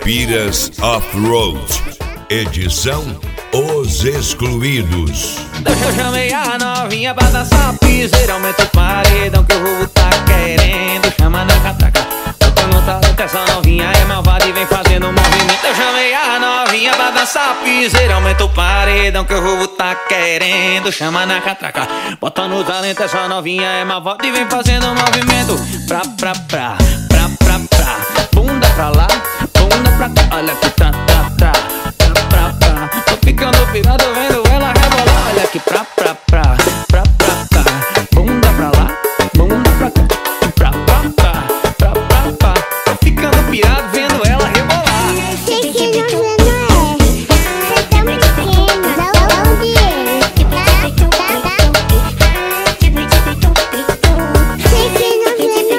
Caipiras Off-Road, edição Os Excluídos. Eu chamei a novinha pra dançar piseira, aumenta o paredão que o roubo tá querendo. Chama na catraca, eu tenho talento, essa novinha é malvada e vem fazendo movimento. Eu chamei a novinha pra dançar piseira, aumenta o paredão que o roubo tá querendo. Chama na catraca, bota no talento, essa novinha é malvada e vem fazendo movimento. Pra, bunda pra lá, bunda pra cá, olha que pra, tô ficando pirado vendo ela rebolar. Olha que pra, bunda pra lá, bunda pra cá, tô ficando pirado vendo ela rebolar. Sei que não é, você tá muito pequeno, não dinheiro. Sei que não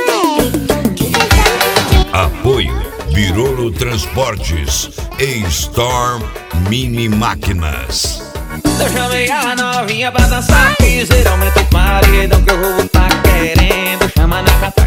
é. Apoio Virolo Transportes e Storm Mini Máquinas. Eu chamei a novinha pra dançar piseira, aumenta o paredão que o roubo tá querendo. Chama na catraca,